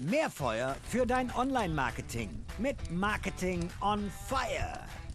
Mehr Feuer für dein Online-Marketing mit Marketing on Fire.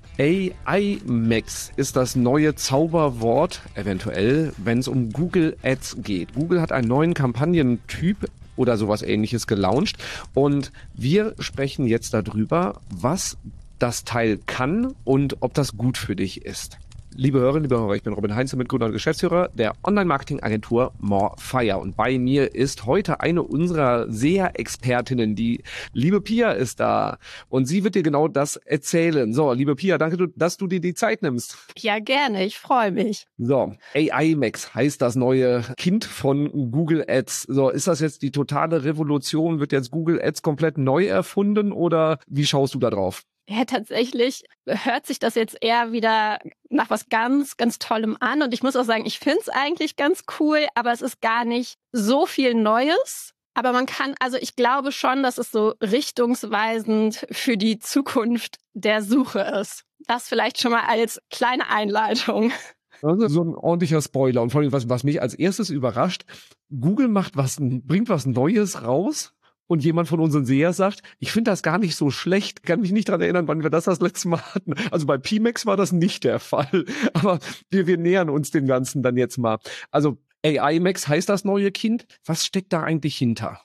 AI Max ist das neue Zauberwort, eventuell, wenn es um Google Ads geht. Google hat einen neuen Kampagnentyp oder sowas Ähnliches gelauncht und wir sprechen jetzt darüber, was das Teil kann und ob das gut für dich ist. Liebe Hörerinnen, liebe Hörer, ich bin Robin Heinze, Mitgründer und Geschäftsführer der Online-Marketing-Agentur Morefire. Und bei mir ist heute eine unserer SEA-Expertinnen, die liebe Pia ist da. Und sie wird dir genau das erzählen. So, liebe Pia, danke, dass du dir die Zeit nimmst. Ja, gerne, ich freue mich. So, AI Max heißt das neue Kind von Google Ads. So, ist das jetzt die totale Revolution? Wird jetzt Google Ads komplett neu erfunden oder wie schaust du da drauf? Ja, tatsächlich hört sich das jetzt eher wieder nach was ganz, ganz Tollem an. Und ich muss auch sagen, ich finde es eigentlich ganz cool, aber es ist gar nicht so viel Neues. Aber ich glaube schon, dass es so richtungsweisend für die Zukunft der Suche ist. Das vielleicht schon mal als kleine Einleitung. Also so ein ordentlicher Spoiler. Und vor allem, was mich als erstes überrascht, Google bringt was Neues raus. Und jemand von unseren SEA sagt, ich finde das gar nicht so schlecht. Kann mich nicht daran erinnern, wann wir das letzte Mal hatten. Also bei PMax war das nicht der Fall. Aber wir nähern uns dem Ganzen dann jetzt mal. Also AI Max heißt das neue Kind. Was steckt da eigentlich hinter?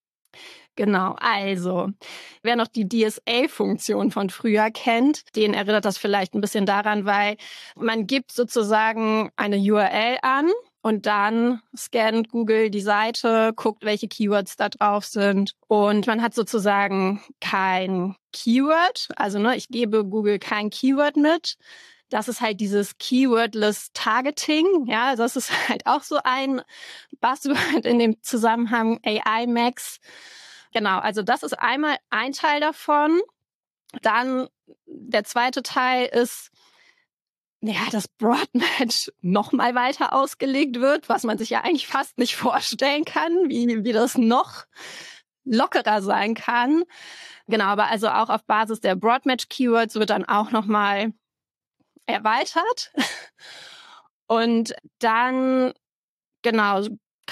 Genau, also wer noch die DSA-Funktion von früher kennt, den erinnert das vielleicht ein bisschen daran, weil man gibt sozusagen eine URL an. Und dann scannt Google die Seite, guckt, welche Keywords da drauf sind. Und man hat sozusagen kein Keyword. Also ich gebe Google kein Keyword mit. Das ist halt dieses Keywordless Targeting. Ja, das ist halt auch so ein Buzzword in dem Zusammenhang AI Max. Genau, also das ist einmal ein Teil davon. Dann der zweite Teil ist, dass Broadmatch noch mal weiter ausgelegt wird, was man sich ja eigentlich fast nicht vorstellen kann, wie das noch lockerer sein kann. Genau, aber also auch auf Basis der Broadmatch-Keywords wird dann auch noch mal erweitert. Und dann, genau,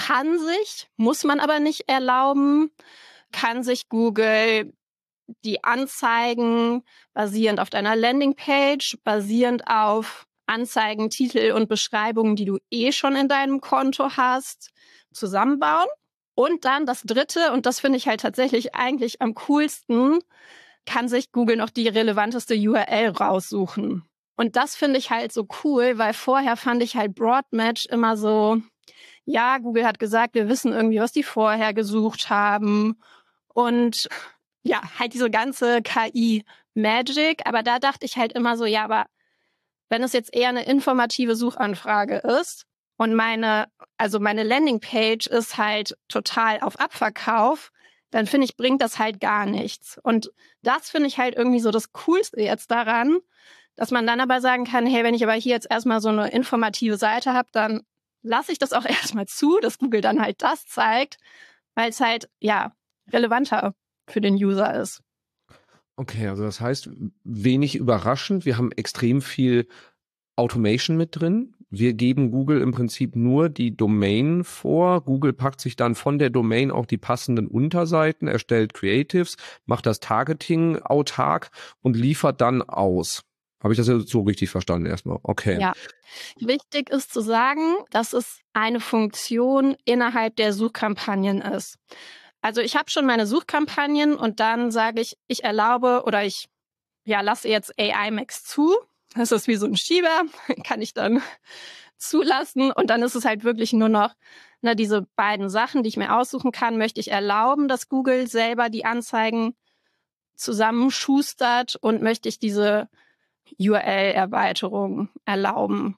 muss man aber nicht erlauben, kann sich Google die Anzeigen basierend auf deiner Landingpage, basierend auf Anzeigen, Titel und Beschreibungen, die du schon in deinem Konto hast, zusammenbauen. Und dann das Dritte, und das finde ich halt tatsächlich eigentlich am coolsten, kann sich Google noch die relevanteste URL raussuchen. Und das finde ich halt so cool, weil vorher fand ich halt Broadmatch immer so, ja, Google hat gesagt, wir wissen irgendwie, was die vorher gesucht haben. Und ja, halt diese ganze KI-Magic. Aber da dachte ich halt immer so, ja, aber wenn es jetzt eher eine informative Suchanfrage ist und meine Landingpage ist halt total auf Abverkauf, dann finde ich, bringt das halt gar nichts. Und das finde ich halt irgendwie so das Coolste jetzt daran, dass man dann aber sagen kann, hey, wenn ich aber hier jetzt erstmal so eine informative Seite habe, dann lasse ich das auch erstmal zu, dass Google dann halt das zeigt, weil es halt, ja, relevanter für den User ist. Okay, also das heißt, wenig überraschend, wir haben extrem viel Automation mit drin. Wir geben Google im Prinzip nur die Domain vor. Google packt sich dann von der Domain auch die passenden Unterseiten, erstellt Creatives, macht das Targeting autark und liefert dann aus. Habe ich das jetzt so richtig verstanden erstmal? Okay. Ja. Wichtig ist zu sagen, dass es eine Funktion innerhalb der Suchkampagnen ist. Also ich habe schon meine Suchkampagnen und dann sage ich erlaube oder ich lasse jetzt AI Max zu. Das ist wie so ein Schieber, kann ich dann zulassen. Und dann ist es halt wirklich nur noch diese beiden Sachen, die ich mir aussuchen kann. Möchte ich erlauben, dass Google selber die Anzeigen zusammenschustert und möchte ich diese URL-Erweiterung erlauben.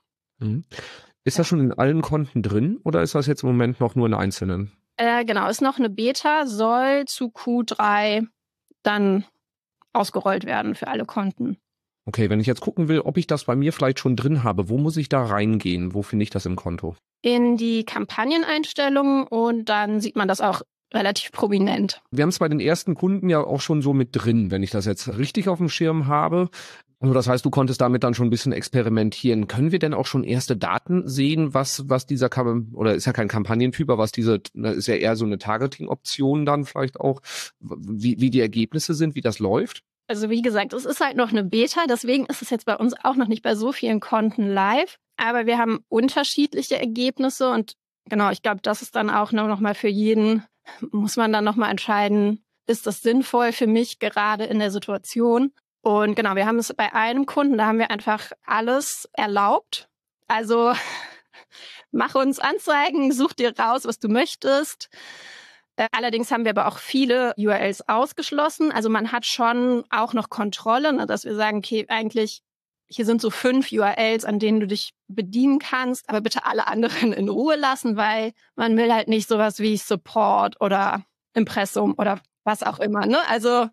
Ist das schon in allen Konten drin oder ist das jetzt im Moment noch nur in einzelnen? Genau, ist noch eine Beta, soll zu Q3 dann ausgerollt werden für alle Konten. Okay, wenn ich jetzt gucken will, ob ich das bei mir vielleicht schon drin habe, wo muss ich da reingehen? Wo finde ich das im Konto? In die Kampagneneinstellungen und dann sieht man das auch relativ prominent. Wir haben es bei den ersten Kunden ja auch schon so mit drin, wenn ich das jetzt richtig auf dem Schirm habe. Also das heißt, du konntest damit dann schon ein bisschen experimentieren. Können wir denn auch schon erste Daten sehen, was dieser oder ist ja kein Kampagnentyp, aber ist ja eher so eine Targeting-Option dann vielleicht auch, wie die Ergebnisse sind, wie das läuft? Also wie gesagt, es ist halt noch eine Beta, deswegen ist es jetzt bei uns auch noch nicht bei so vielen Konten live. Aber wir haben unterschiedliche Ergebnisse und genau, ich glaube, das ist dann auch noch mal für jeden, muss man dann noch mal entscheiden, ist das sinnvoll für mich gerade in der Situation? Und genau, wir haben es bei einem Kunden, da haben wir einfach alles erlaubt. Also mach uns Anzeigen, such dir raus, was du möchtest. Allerdings haben wir aber auch viele URLs ausgeschlossen. Also man hat schon auch noch Kontrolle, ne, dass wir sagen, okay, eigentlich hier sind so 5 URLs, an denen du dich bedienen kannst, aber bitte alle anderen in Ruhe lassen, weil man will halt nicht sowas wie Support oder Impressum oder was auch immer, ne? Also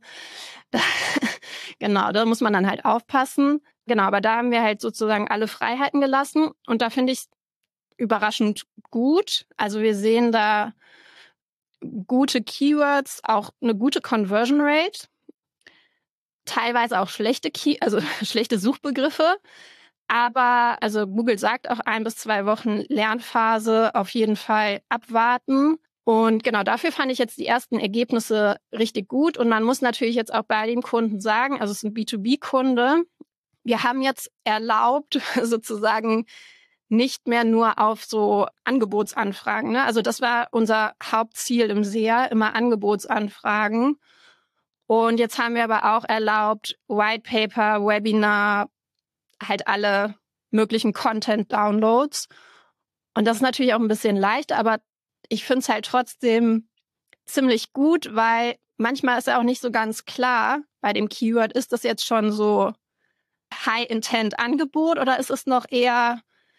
genau, da muss man dann halt aufpassen. Genau, aber da haben wir halt sozusagen alle Freiheiten gelassen und da finde ich überraschend gut. Also wir sehen da gute Keywords, auch eine gute Conversion Rate, teilweise auch schlechte schlechte Suchbegriffe. Aber also Google sagt auch 1 bis 2 Wochen Lernphase auf jeden Fall abwarten. Und genau dafür fand ich jetzt die ersten Ergebnisse richtig gut. Und man muss natürlich jetzt auch bei dem Kunden sagen, also es ist ein B2B-Kunde, wir haben jetzt erlaubt, sozusagen nicht mehr nur auf so Angebotsanfragen. Ne? Also das war unser Hauptziel im SEA, immer Angebotsanfragen. Und jetzt haben wir aber auch erlaubt, White Paper, Webinar, halt alle möglichen Content-Downloads. Und das ist natürlich auch ein bisschen leicht, aber ich finde es halt trotzdem ziemlich gut, weil manchmal ist ja auch nicht so ganz klar bei dem Keyword, ist das jetzt schon so High-Intent-Angebot oder ist es noch eher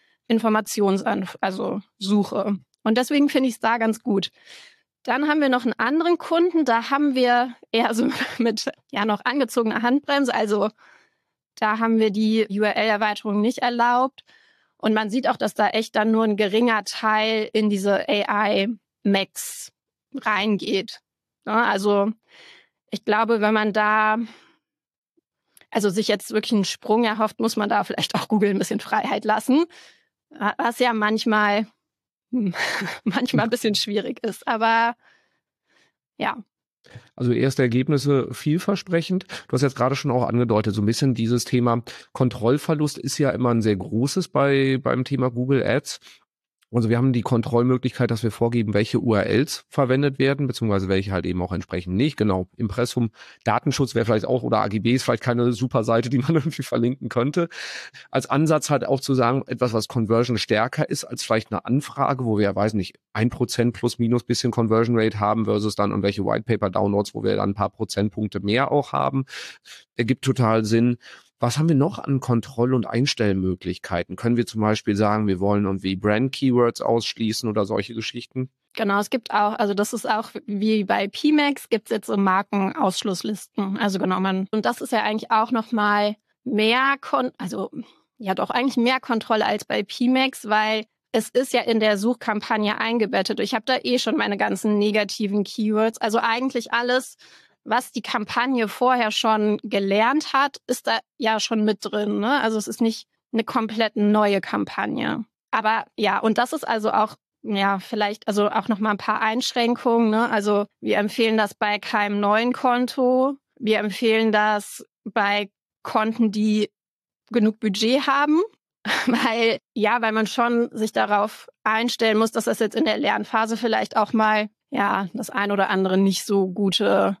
also Suche. Und deswegen finde ich es da ganz gut. Dann haben wir noch einen anderen Kunden, da haben wir eher so mit noch angezogener Handbremse, also da haben wir die URL-Erweiterung nicht erlaubt. Und man sieht auch, dass da echt dann nur ein geringer Teil in diese AI-Max reingeht. Ja, also ich glaube, wenn man da sich jetzt wirklich einen Sprung erhofft, muss man da vielleicht auch Google ein bisschen Freiheit lassen. Was ja manchmal ein bisschen schwierig ist. Aber ja. Also erste Ergebnisse vielversprechend. Du hast jetzt gerade schon auch angedeutet, so ein bisschen dieses Thema Kontrollverlust ist ja immer ein sehr großes beim Thema Google Ads. Also wir haben die Kontrollmöglichkeit, dass wir vorgeben, welche URLs verwendet werden, beziehungsweise welche halt eben auch entsprechend nicht. Genau, Impressum, Datenschutz wäre vielleicht auch, oder AGB ist vielleicht keine super Seite, die man irgendwie verlinken könnte. Als Ansatz halt auch zu sagen, etwas, was Conversion stärker ist als vielleicht eine Anfrage, wo wir, ja, weiß nicht, 1% plus minus bisschen Conversion Rate haben versus dann irgendwelche White Paper Downloads, wo wir dann ein paar Prozentpunkte mehr auch haben. Ergibt total Sinn. Was haben wir noch an Kontroll- und Einstellmöglichkeiten? Können wir zum Beispiel sagen, wir wollen irgendwie Brand-Keywords ausschließen oder solche Geschichten? Genau, es gibt auch, also das ist auch wie bei PMax, gibt es jetzt so Markenausschlusslisten. Also genau, und das ist ja eigentlich auch nochmal mehr, eigentlich mehr Kontrolle als bei PMax, weil es ist ja in der Suchkampagne eingebettet. Ich habe da schon meine ganzen negativen Keywords. Also eigentlich alles, was die Kampagne vorher schon gelernt hat, ist da ja schon mit drin. Ne? Also es ist nicht eine komplett neue Kampagne. Aber ja, und das ist also auch, vielleicht also auch noch mal ein paar Einschränkungen. Ne? Also wir empfehlen das bei keinem neuen Konto. Wir empfehlen das bei Konten, die genug Budget haben. Weil man schon sich darauf einstellen muss, dass das jetzt in der Lernphase vielleicht auch mal den ein oder anderen nicht so guten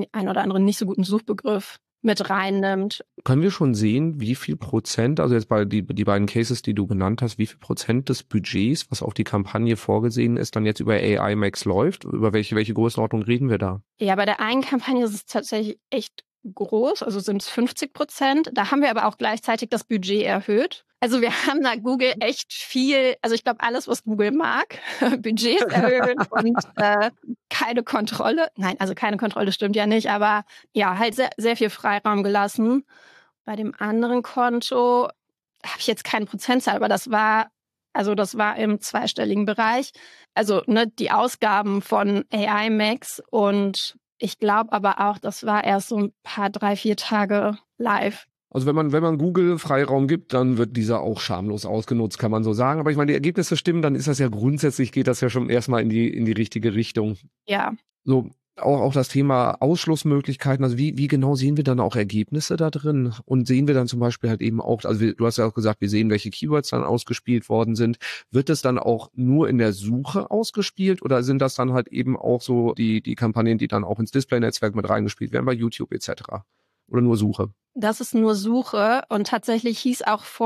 Suchbegriff mit reinnimmt. Können wir schon sehen, wie viel Prozent, also jetzt bei die beiden Cases, die du genannt hast, wie viel Prozent des Budgets, was auf die Kampagne vorgesehen ist, dann jetzt über AI Max läuft? Über welche Größenordnung reden wir da? Ja, bei der einen Kampagne ist es tatsächlich echt groß, also sind es 50%. Da haben wir aber auch gleichzeitig das Budget erhöht. Also wir haben da Google echt viel, also ich glaube alles, was Google mag, Budgets erhöhen und keine Kontrolle. Nein, also keine Kontrolle stimmt ja nicht, aber ja, halt sehr, sehr viel Freiraum gelassen. Bei dem anderen Konto habe ich jetzt keine Prozentzahl, aber das war im zweistelligen Bereich. Also die Ausgaben von AI Max und ich glaube aber auch, das war erst so ein paar 3-4 Tage live. Also wenn man Google Freiraum gibt, dann wird dieser auch schamlos ausgenutzt, kann man so sagen. Aber ich meine, die Ergebnisse stimmen, dann ist das ja grundsätzlich, geht das ja schon erstmal in die richtige Richtung. Ja. So, auch das Thema Ausschlussmöglichkeiten, also wie genau sehen wir dann auch Ergebnisse da drin? Und sehen wir dann zum Beispiel halt eben auch, also du hast ja auch gesagt, wir sehen, welche Keywords dann ausgespielt worden sind. Wird es dann auch nur in der Suche ausgespielt oder sind das dann halt eben auch so die Kampagnen, die dann auch ins Display-Netzwerk mit reingespielt werden, bei YouTube etc.? Oder nur Suche? Das ist nur Suche und tatsächlich hieß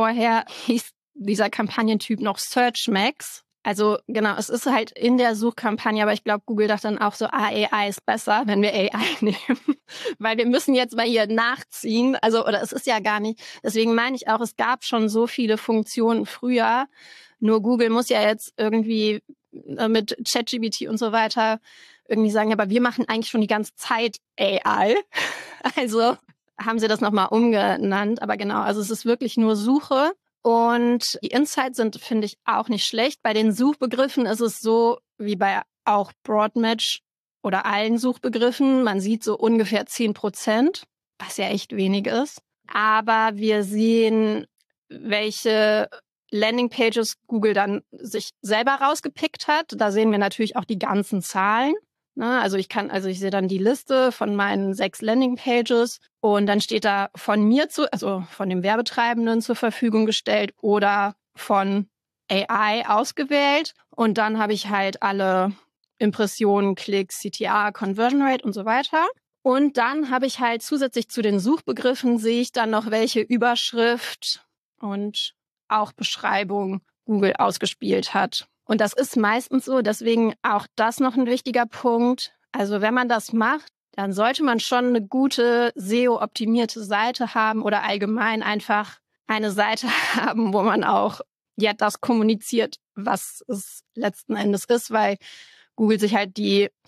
dieser Kampagnentyp noch Search Max. Also genau, es ist halt in der Suchkampagne, aber ich glaube, Google dachte dann auch so, AI ist besser, wenn wir AI nehmen. Weil wir müssen jetzt mal hier nachziehen. Also, oder es ist ja gar nicht. Deswegen meine ich auch, es gab schon so viele Funktionen früher. Nur Google muss ja jetzt irgendwie mit ChatGPT und so weiter irgendwie sagen, aber wir machen eigentlich schon die ganze Zeit AI. Also haben sie das nochmal umgenannt. Aber genau, also es ist wirklich nur Suche. Und die Insights sind, finde ich, auch nicht schlecht. Bei den Suchbegriffen ist es so, wie bei auch Broadmatch oder allen Suchbegriffen. Man sieht so ungefähr 10%, was ja echt wenig ist. Aber wir sehen, welche Landingpages Google dann sich selber rausgepickt hat. Da sehen wir natürlich auch die ganzen Zahlen. Also ich sehe dann die Liste von meinen 6 Landingpages und dann steht da von mir also von dem Werbetreibenden zur Verfügung gestellt oder von AI ausgewählt. Und dann habe ich halt alle Impressionen, Klicks, CTR, Conversion Rate und so weiter. Und dann habe ich halt zusätzlich zu den Suchbegriffen sehe ich dann noch, welche Überschrift und auch Beschreibung Google ausgespielt hat. Und das ist meistens so, deswegen auch das noch ein wichtiger Punkt. Also wenn man das macht, dann sollte man schon eine gute SEO-optimierte Seite haben oder allgemein einfach eine Seite haben, wo man auch das kommuniziert, was es letzten Endes ist, weil Google sich halt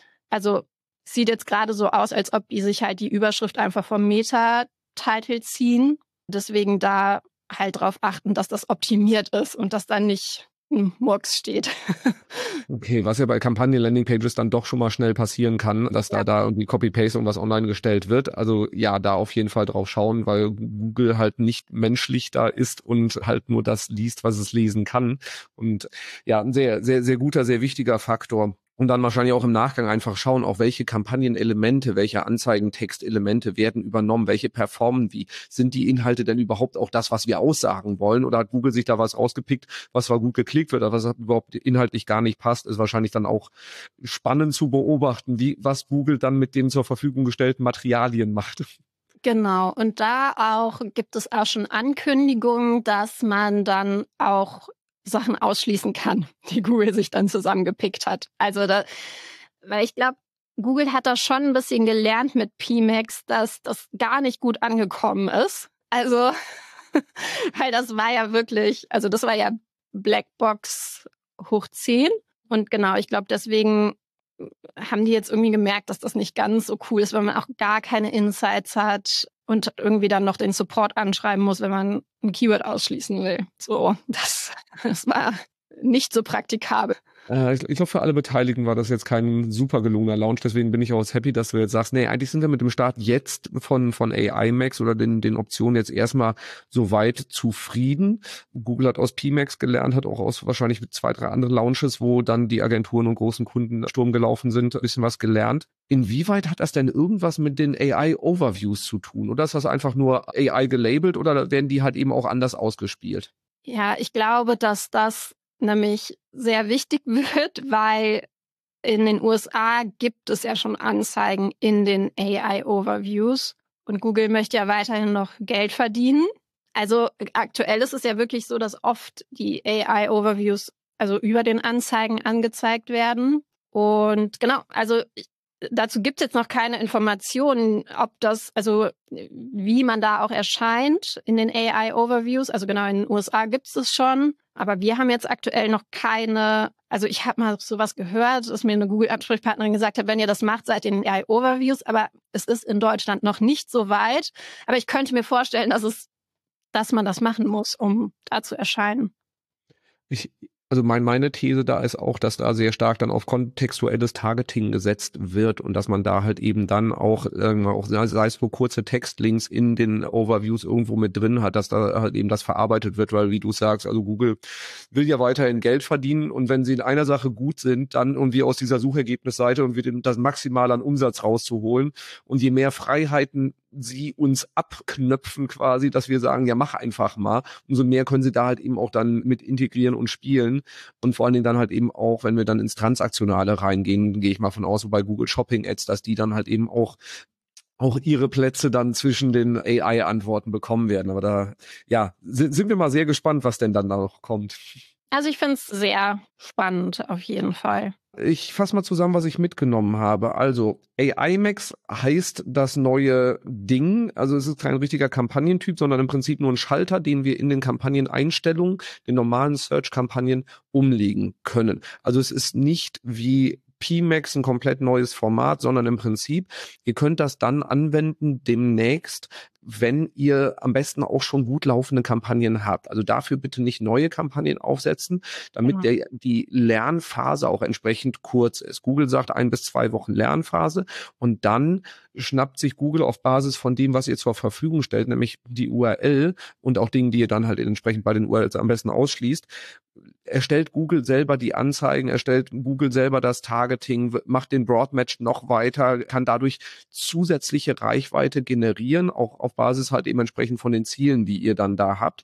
sieht jetzt gerade so aus, als ob die sich halt die Überschrift einfach vom Meta-Title ziehen. Deswegen da halt drauf achten, dass das optimiert ist und dass da nicht Murks steht. Okay, was ja bei Kampagnen-Landing-Pages dann doch schon mal schnell passieren kann, dass da irgendwie Copy-Paste und was online gestellt wird. Also ja, da auf jeden Fall drauf schauen, weil Google halt nicht menschlich da ist und halt nur das liest, was es lesen kann. Und ja, ein sehr, sehr, sehr guter, sehr wichtiger Faktor. Und dann wahrscheinlich auch im Nachgang einfach schauen, auch welche Kampagnenelemente, welche Anzeigentextelemente werden übernommen, welche performen wie. Sind die Inhalte denn überhaupt auch das, was wir aussagen wollen? Oder hat Google sich da was rausgepickt, was zwar gut geklickt wird, aber was überhaupt inhaltlich gar nicht passt, ist wahrscheinlich dann auch spannend zu beobachten, was Google dann mit den zur Verfügung gestellten Materialien macht. Genau, und da gibt es auch schon Ankündigungen, dass man dann auch Sachen ausschließen kann, die Google sich dann zusammengepickt hat. Also weil ich glaube, Google hat da schon ein bisschen gelernt mit PMax, dass das gar nicht gut angekommen ist. Also, weil das war ja wirklich, also das war ja Blackbox hoch 10. Und genau, ich glaube, deswegen haben die jetzt irgendwie gemerkt, dass das nicht ganz so cool ist, wenn man auch gar keine Insights hat und irgendwie dann noch den Support anschreiben muss, wenn man ein Keyword ausschließen will. So, das war nicht so praktikabel. Ich glaube, für alle Beteiligten war das jetzt kein super gelungener Launch, deswegen bin ich auch happy, dass du jetzt sagst, nee, eigentlich sind wir mit dem Start jetzt von AI Max oder den Optionen jetzt erstmal soweit zufrieden. Google hat aus PMax gelernt, hat auch aus wahrscheinlich mit 2, 3 anderen Launches, wo dann die Agenturen und großen Kunden Sturm gelaufen sind, ein bisschen was gelernt. Inwieweit hat das denn irgendwas mit den AI-Overviews zu tun? Oder ist das einfach nur AI gelabelt oder werden die halt eben auch anders ausgespielt? Ja, ich glaube, dass das nämlich sehr wichtig wird, weil in den USA gibt es ja schon Anzeigen in den AI-Overviews und Google möchte ja weiterhin noch Geld verdienen. Also aktuell ist es ja wirklich so, dass oft die AI-Overviews also über den Anzeigen angezeigt werden. Und genau, also dazu gibt es jetzt noch keine Informationen, wie man da auch erscheint in den AI-Overviews. Also genau, in den USA gibt es das schon. Aber wir haben jetzt aktuell noch keine, also ich habe mal sowas gehört, dass mir eine Google-Ansprechpartnerin gesagt hat, wenn ihr das macht, seid ihr in den AI-Overviews. Aber es ist in Deutschland noch nicht so weit. Aber ich könnte mir vorstellen, dass man das machen muss, um da zu erscheinen. Also meine These da ist auch, dass da sehr stark dann auf kontextuelles Targeting gesetzt wird und dass man da halt eben dann auch sei es nur kurze Textlinks in den Overviews irgendwo mit drin hat, dass da halt eben das verarbeitet wird, weil wie du sagst, also Google will ja weiterhin Geld verdienen und wenn sie in einer Sache gut sind, dann irgendwie aus dieser Suchergebnisseite und das maximal an Umsatz rauszuholen und je mehr Freiheiten sie uns abknöpfen quasi, dass wir sagen, ja mach einfach mal, umso mehr können sie da halt eben auch dann mit integrieren und spielen und vor allen Dingen dann halt eben auch, wenn wir dann ins Transaktionale reingehen, gehe ich mal von aus, so bei Google Shopping Ads, dass die dann halt eben auch ihre Plätze dann zwischen den AI-Antworten bekommen werden. Aber da, ja, sind wir mal sehr gespannt, was denn dann da noch kommt. Also ich finde es sehr spannend, auf jeden Fall. Ich fasse mal zusammen, was ich mitgenommen habe. Also AI Max heißt das neue Ding. Also es ist kein richtiger Kampagnentyp, sondern im Prinzip nur ein Schalter, den wir in den Kampagneneinstellungen, den normalen Search-Kampagnen umlegen können. Also es ist nicht wie PMax ein komplett neues Format, sondern im Prinzip, ihr könnt das dann anwenden demnächst, wenn ihr am besten auch schon gut laufende Kampagnen habt. Also dafür bitte nicht neue Kampagnen aufsetzen, damit die Lernphase auch entsprechend kurz ist. Google sagt 1 bis 2 Wochen Lernphase und dann schnappt sich Google auf Basis von dem, was ihr zur Verfügung stellt, nämlich die URL und auch Dinge, die ihr dann halt entsprechend bei den URLs am besten ausschließt, erstellt Google selber die Anzeigen, erstellt Google selber das Targeting, macht den Broadmatch noch weiter, kann dadurch zusätzliche Reichweite generieren, auch auf Basis halt eben entsprechend von den Zielen, die ihr dann da habt.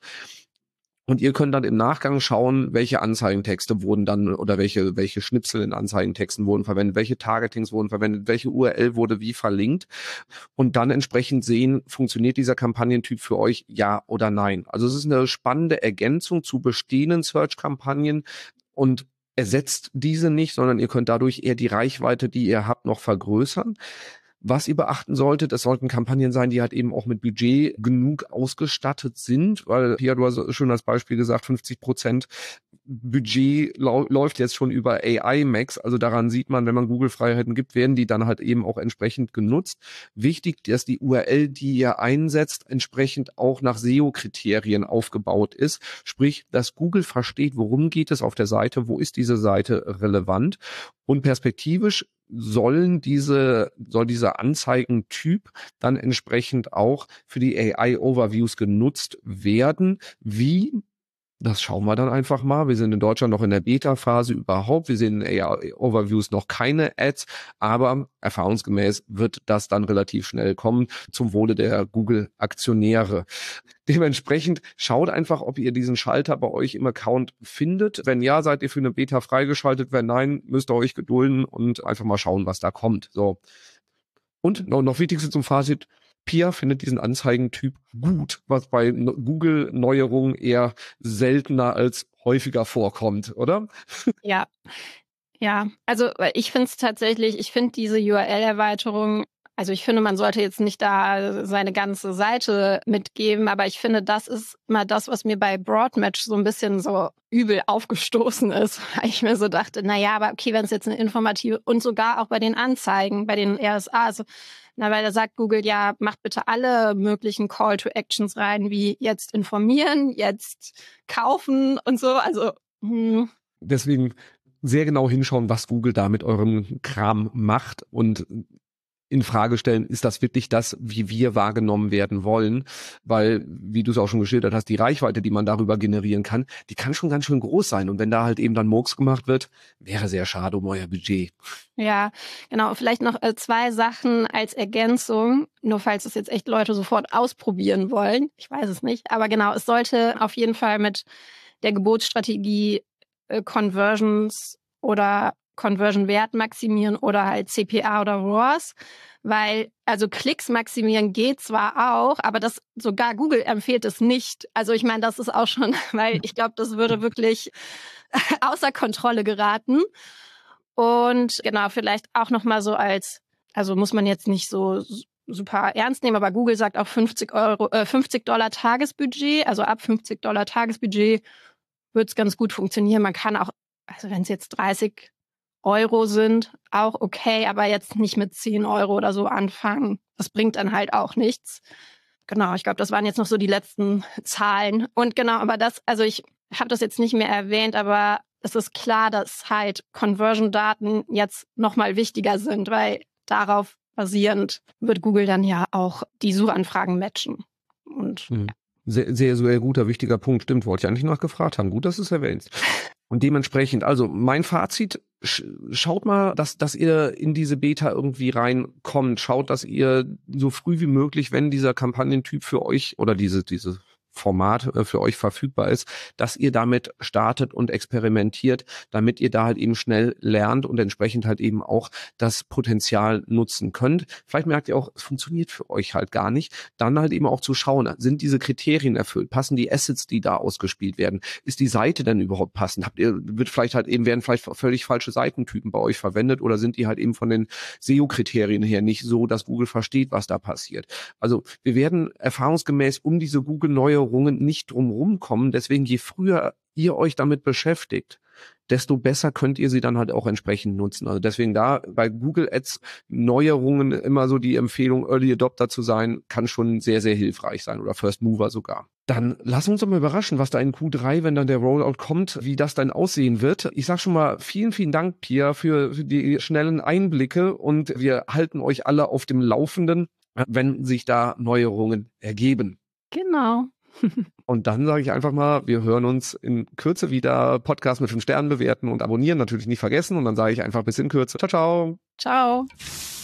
Und ihr könnt dann im Nachgang schauen, welche Anzeigentexte wurden dann oder welche Schnipsel in Anzeigentexten wurden verwendet, welche Targetings wurden verwendet, welche URL wurde wie verlinkt und dann entsprechend sehen, funktioniert dieser Kampagnentyp für euch, ja oder nein. Also es ist eine spannende Ergänzung zu bestehenden Search-Kampagnen und ersetzt diese nicht, sondern ihr könnt dadurch eher die Reichweite, die ihr habt, noch vergrößern. Was ihr beachten solltet, es sollten Kampagnen sein, die halt eben auch mit Budget genug ausgestattet sind, weil Pia, du hast schon als Beispiel gesagt, 50% Budget läuft jetzt schon über AI Max, also daran sieht man, wenn man Google Freiheiten gibt, werden die dann halt eben auch entsprechend genutzt. Wichtig, dass die URL, die ihr einsetzt, entsprechend auch nach SEO-Kriterien aufgebaut ist, sprich, dass Google versteht, worum geht es auf der Seite, wo ist diese Seite relevant und perspektivisch soll dieser Anzeigentyp dann entsprechend auch für die AI-Overviews genutzt werden. Wie? Das schauen wir dann einfach mal. Wir sind in Deutschland noch in der Beta-Phase überhaupt. Wir sehen in AI-Overviews noch keine Ads, aber erfahrungsgemäß wird das dann relativ schnell kommen zum Wohle der Google-Aktionäre. Dementsprechend schaut einfach, ob ihr diesen Schalter bei euch im Account findet. Wenn ja, seid ihr für eine Beta freigeschaltet. Wenn nein, müsst ihr euch gedulden und einfach mal schauen, was da kommt. So. Und noch wichtigste zum Fazit. Pia findet diesen Anzeigentyp gut, was bei Google-Neuerungen eher seltener als häufiger vorkommt, oder? Ja. Ja, also ich finde es tatsächlich, ich finde diese URL-Erweiterung, also ich finde, man sollte jetzt nicht da seine ganze Seite mitgeben, aber ich finde, das ist mal das, was mir bei Broadmatch so ein bisschen so übel aufgestoßen ist, weil ich mir so dachte, naja, aber okay, wenn es jetzt eine informative und sogar auch bei den Anzeigen, bei den RSA, also weil da sagt Google, ja, macht bitte alle möglichen Call-to-Actions rein, wie jetzt informieren, jetzt kaufen und so, also Deswegen sehr genau hinschauen, was Google da mit eurem Kram macht und in Frage stellen, ist das wirklich das, wie wir wahrgenommen werden wollen? Weil, wie du es auch schon geschildert hast, die Reichweite, die man darüber generieren kann, die kann schon ganz schön groß sein. Und wenn da halt eben dann Murks gemacht wird, wäre sehr schade um euer Budget. Ja, genau. Vielleicht noch 2 Sachen als Ergänzung, nur falls es jetzt echt Leute sofort ausprobieren wollen. Ich weiß es nicht. Aber genau, es sollte auf jeden Fall mit der Gebotsstrategie Conversions oder Conversion-Wert maximieren oder halt CPA oder ROAS, weil also Klicks maximieren geht zwar auch, aber das sogar Google empfiehlt es nicht. Also ich meine, das ist auch schon, weil ich glaube, das würde wirklich außer Kontrolle geraten. Und genau, vielleicht auch nochmal so also muss man jetzt nicht so super ernst nehmen, aber Google sagt auch $50 Tagesbudget, also ab $50 Tagesbudget wird es ganz gut funktionieren. Man kann auch, also wenn es jetzt 30 Euro sind, auch okay, aber jetzt nicht mit 10 Euro oder so anfangen. Das bringt dann halt auch nichts. Genau, ich glaube, das waren jetzt noch so die letzten Zahlen. Und genau, aber also ich habe das jetzt nicht mehr erwähnt, aber es ist klar, dass halt Conversion-Daten jetzt nochmal wichtiger sind, weil darauf basierend wird Google dann ja auch die Suchanfragen matchen. Und Sehr, sehr, sehr guter, wichtiger Punkt. Stimmt, wollte ich eigentlich noch gefragt haben. Gut, dass du es erwähnst. Und dementsprechend, also mein Fazit, schaut mal, dass ihr in diese Beta irgendwie reinkommt. Schaut, dass ihr so früh wie möglich, wenn dieser Kampagnentyp für euch oder diese Format für euch verfügbar ist, dass ihr damit startet und experimentiert, damit ihr da halt eben schnell lernt und entsprechend halt eben auch das Potenzial nutzen könnt. Vielleicht merkt ihr auch, es funktioniert für euch halt gar nicht. Dann halt eben auch zu schauen, sind diese Kriterien erfüllt? Passen die Assets, die da ausgespielt werden? Ist die Seite denn überhaupt passend? Werden vielleicht völlig falsche Seitentypen bei euch verwendet oder sind die halt eben von den SEO-Kriterien her nicht so, dass Google versteht, was da passiert? Also wir werden erfahrungsgemäß um diese Google-Neuerungen nicht drumherum kommen. Deswegen, je früher ihr euch damit beschäftigt, desto besser könnt ihr sie dann halt auch entsprechend nutzen. Also deswegen da bei Google Ads Neuerungen immer so die Empfehlung, Early Adopter zu sein, kann schon sehr, sehr hilfreich sein oder First Mover sogar. Dann lass uns doch mal überraschen, was da in Q3, wenn dann der Rollout kommt, wie das dann aussehen wird. Ich sag schon mal vielen, vielen Dank, Pia, für die schnellen Einblicke und wir halten euch alle auf dem Laufenden, wenn sich da Neuerungen ergeben. Genau. Und dann sage ich einfach mal, wir hören uns in Kürze wieder. Podcast mit 5 Sternen bewerten und abonnieren natürlich nicht vergessen. Und dann sage ich einfach bis in Kürze. Ciao, ciao. Ciao.